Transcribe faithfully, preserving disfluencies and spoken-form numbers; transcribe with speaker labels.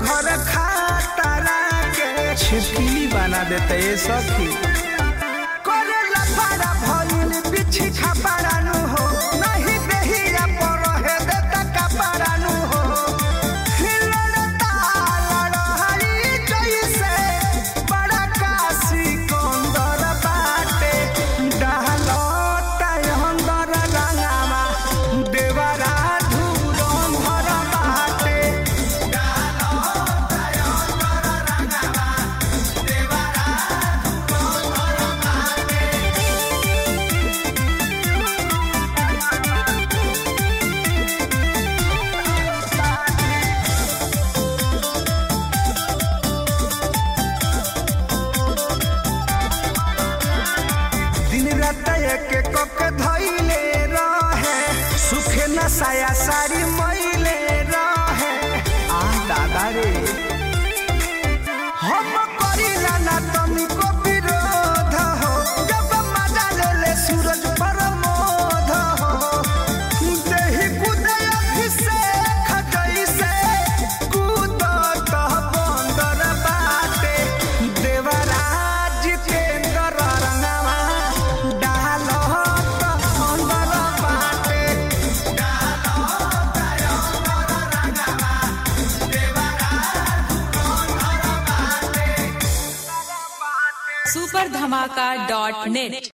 Speaker 1: घर खातारा के छिपकली बना देते ये सखी करे लफाड़ा भइल बिछी खपड़ानु हो नहीं देहिया पर है देता कपड़ानु हो हिलड़ता लड़हरी जैसे बड़ा काशी कंदर बाटे डालता अंदर रंगावा देवरा के कोक धइले रहे सुखे न साया साड़ी मइले रहे आ दादा रे हम करिला ना तनिको विरोध हो जब मजा ले ले सूरज परमोध हो देहि कुदय अभिषेक जैसे कूदत बंदर बाटे देवराज जितेंद्र रंगवा
Speaker 2: सुपर धमाका डॉट नेट।